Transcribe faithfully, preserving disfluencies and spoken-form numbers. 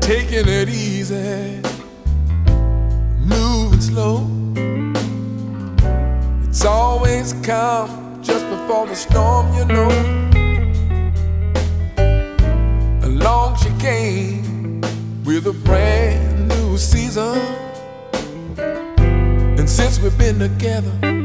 taking it easy, moving slow. It's always calm just before the storm, you know. Along she came with a brand new season, and since we've been together,